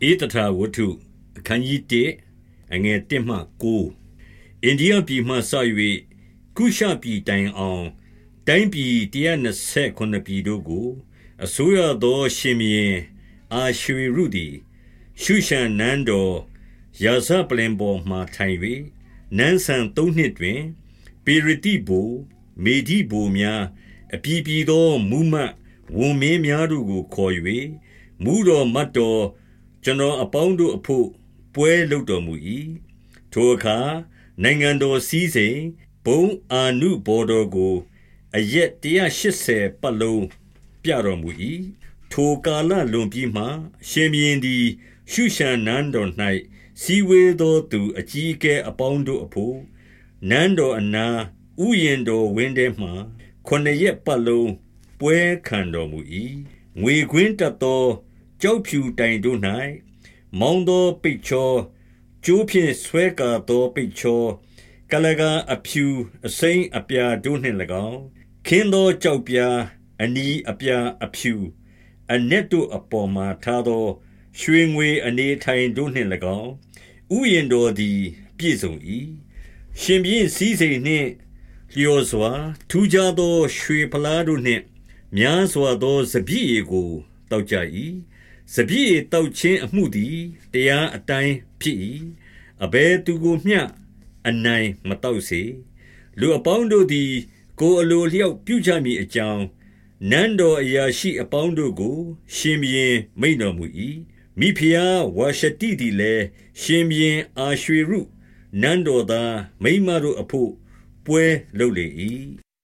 ဧတထာဝတ္ထုအခန်းကြီး1အငယ်1မှ9အိန္ဒိယပြည်မှစ၍ကုရှပြည်တိုင်အောင်တိုင်းပြည်129ပြည်တို့ကိုအစိုးရသောရှင်ဘုရင်အာရွှေရုသည်ရှုရှန်နန်းတော်ရာဇပလင်ပေါ်မှထိုင်၍နန်းဆန်3နှစ်တွင်ပေရတိဘိုမေဒီဘိုများအပြည်ပြည်သောမူမတ်ဝန်မင်းများတို့ကိုခေါ်၍မူတော်မတ်တော်ကျွန်တော်အပေါင်းတို့အဖို့ပွဲလုပ်တော်မူ၏ထိုအခါနိုင်ငံတော်စည်းစိမ်ဘုံအာနုဘော်တော်ကိုအရက်180ပတ်လုံးပြတော်မူ၏ထိုကာလလွန်ပြီးမှရှင်ဘုရင်သည်ရှုရှန်နန်းတော်၌စီဝေသောသူအကြီးအကဲအပေါင်းတို့အဖို့နန်းတော်အနာဥယျာဉ်တော်ဝင်းထဲမှ9ရက်ပတ်လုံးပွဲခံတော်မူ၏ငွေကွင်းတက်သောကြောက်ဖြူတိုင်တို့၌မောင်းသောပိတ်ချောကျိုးဖြင့်ဆွဲကာသောပိတ်ချောကလကအဖြူအစိမ်းအပြာတို့နှင့်၎င်းခင်းသောကြောက်ပြာအနီအပြာအဖြူအနက်တို့အပေါ်မှထားသောရွှေငွေအနေထိုင်တို့နှင့်၎င်းဥယျာဉ်တော်သည်ပြည့်စုံ၏ရှင်ဘုရင်စည်းစိမ်နှင့်လျော်စွာထူးခြားသောရွှေဖလားတို့နှင့်များစွာသောစပျစ်ရည်ကိုတောက်ကြ၏စပျစ်ရည်တောက်ခြင်းအမှုသည်တရားအတိုင်းဖြစ်၏အဘယ်သူကိုမျှအနိုင်မတောက်စေလူအပေါင်းတို့သည်ကိုယ်အလိုလျောက်ပြုကြမည်အကြောင်းနန်းတော်အရာရှိအပေါင်းတို့ကိုရှင်ဘုရင်မိန့်တော်မူ၏မိဖုရားဝါရှတိသည်လည်းရှင်ဘုရင်အာရွှေရုနန်းတော်သားမိန်းမတို့အဖို့ပွဲလုပ်လေ၏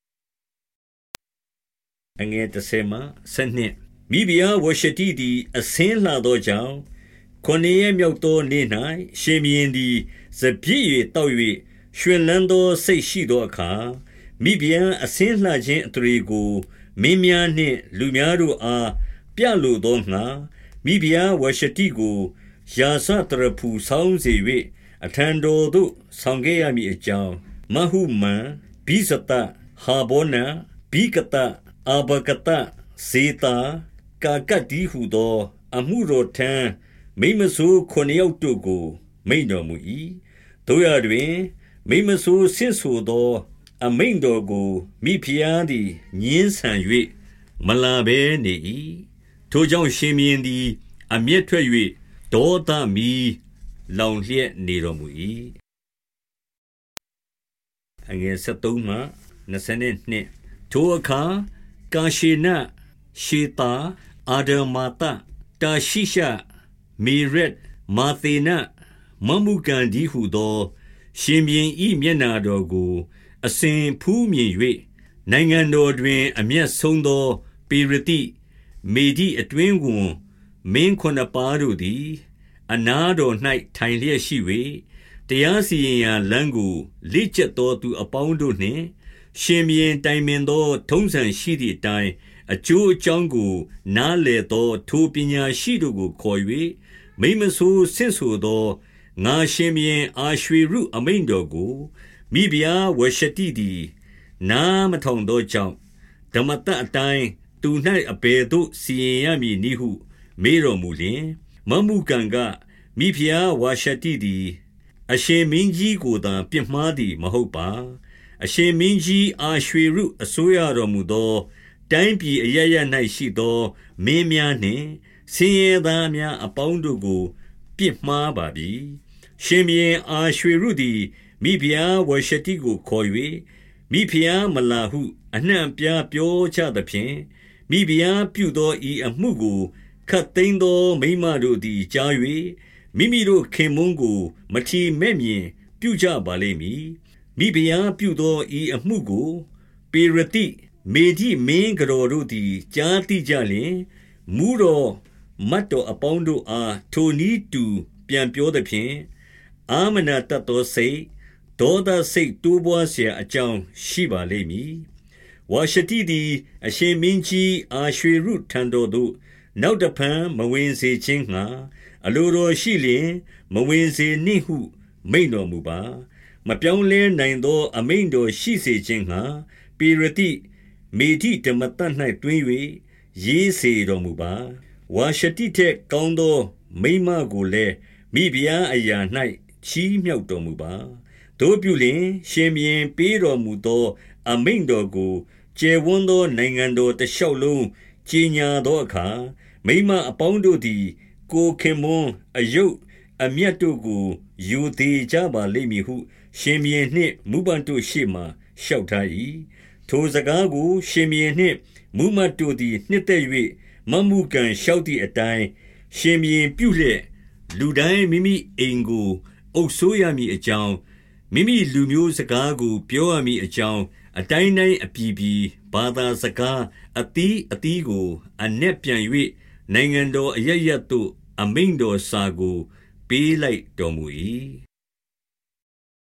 အငယ်30မှ12မိဖုရားဝါရှတိသည်အဆင်းလှသောကြောင့်9ရက်မြောက်သောနေ့၌ရှင်ဘုရင်သည်စပျစ်ရည်တောက်၍ရွှင်လန်းသောစိတ်ရှိသောအခါမိဖုရားအဆင်းလှခြင်းအထရေကိုမင်းများနှင့်လူများတို့အားပြလိုသောငှါမိဖုရားဝါရှတိကိုယာစတရဖူဆောင်းစေ၍အထံတော်သို့ဆောင်ခဲ့ရမည်အကြောင်းမဟုမန်ဘိဇတဟာဘောနဘိကတအာဘကတဇေတာကာကတ်ဒီဟုသောအမှုတော်ထမ်းမိမဆိုး9ယောက်တို့ကိုမိန့်တော်မူ၏တို့ရတွင်မိမဆိုးဆင့်ဆိုသောအမိန့်တော်ကိုမိဖုရားသည်ညင်းဆန်၍မလာဘဲနေ၏ထိုကြောင့်ရှင်ဘုရင်သည်အမျက်ထွက်၍ဒေါသမီလောင်လျက်နေတော်မူ၏အငယ်73မှ22ထိုအခါကာရှေနရှေတာအာဒမာတတာရှိရှမေရက်မာသေနမမှုကန်ဒီဟုသောရှင်ဘုရင်၏မျက်နာတော်ကိုအစဉ်ဖူးမြင်၍နိုင်ငံတော်တွင်အမျက်ဆုံးသောပေရတိမေဒီအတွင်းဝန်မင်း9ပါးတို့သည်အနားတော်၌ထိုင်လျက်ရှိ၍တရားစီရင်ရာလမ်းကိုလေ့ကျက်သောသူအပေါင်းတို့နှင့်ရှင်ဘုရင်တိုင်ပင်သောထုံးစံရှိသည့်အတိုင်းအကျိုးအကြောင်းကိုနားလည်သောထိုပညာရှိတို့ကိုခေါ်၍မိမဆိုးဆင့်ဆိုသောငါရှင်ဘုရင်အာရွှေရုအမိန့်တော်ကိုမိဖုရားဝါရှတိသည်နားမထောင်သောကြောင့်ဓမ္မတအတိုင်းသူ၌အဘယ်သို့စီရင်ရမည်နည်းဟုမေးတော်မူလျှင်မမှုကန်ကမိဖုရားဝါရှတိသည်အရှင်မင်းကြီးကိုသာပြစ်မှားသည်မဟုတ်ပါအရှင်မင်းကြီးအာရွှေရုအစိုးရတော်မူသောတိုင်းပြည်အရပ်ရပ်၌ရှိသောမင်းများနှင့်ဆင်းရဲသားများအပေါင်းတို့ကိုပြစ်မှားပါပြီရှင်ဘုရင်အာရွှေရုသည်မိဖုရားဝါရှတိကိုခေါ်၍မိဖုရားမလာဟုအနှံ့အပြားပြောချသဖြင့်မိဖုရားပြုသောဤအမှုကိုခတ်သိမ်းသောမိန်းမတို့သည်ကြား၍မိမိတို့ခင်မုန်းကိုမထီမဲ့မြင်ပြုကြပါလိမ့်မည်မိဖုရားပြုသောဤအမှုကိုပေရတိမေဒီမင်းကတော်တို့သည်ကြားသိကြလျင်မူတော်မတ်တော်အပေါင်းတို့အားထိုနည်းတူပြန်ပြောသဖြင့်အာမနာတတ်သောစိတ်ဒေါသစိတ်တိုးပွားเสียအကြောင်းရှိပါလိမ့်မည်ဝါရှတိသည်အရှင်မင်းကြီးအာရွှေရုထံတော်သို့နောက်တဖန်မဝင်စေခြင်းငှာအလိုတော်ရှိလျင်မဝင်စေနှင့်ဟုမိန့်တော်မူပါမပြောင်းလဲနိုင်သောအမိန့်တော်ရှိစေခြင်းငှာပေရတိမေဒီဓမ္မတ၌တွင်၍ရေးစေတော်မူပါဝါရှတိထက်ကောင်းသောမိန်းမကိုလည်းမိဖုရားအရာ၌ချီးမြှောက်တော်မူပါ။တို့ပြုလျှင်ရှင်ဘုရင်ပေးတော်မူသောအမိန့်တော်ကိုကျယ်ဝန်းသောနိုင်ငံတော်တစ်လျှောက်လုံးကြီးညာသောအခါမိန်းမအပေါင်းတို့သည်ကိုခင်မွန်းအယုတ်အမျက်တို့ကိုယူသေးကြပါလိမ့်မည်ဟုရှင်ဘုရင်နှင့်မုပန့်တို့ရှေ့မှလျှောက်ထား၏။ထိုစကားကိုရှင်ဘုရင်နှင့်မုမတ်တို့သည်နှစ်သက်၍မမှုကန်လျှောက်သည့်အတိုင်းရှင်ဘုရင်ပြုလျက်လူတိုင်းမိမိအိမ်ကိုအုပ်ဆိုးရမည်အကြောင်းမိမိလူမျိုးစကားကိုပြောရမည်အကြောင်းအတိုင်းတိုင်းအပြည်ပြည်ဘာသာစကားအသီးအသီးကိုအ내ပြန်၍နိုင်ငံတော်အရရသို့အမိန့်တော်စာကိုပေးလိုက်တော်မူ၏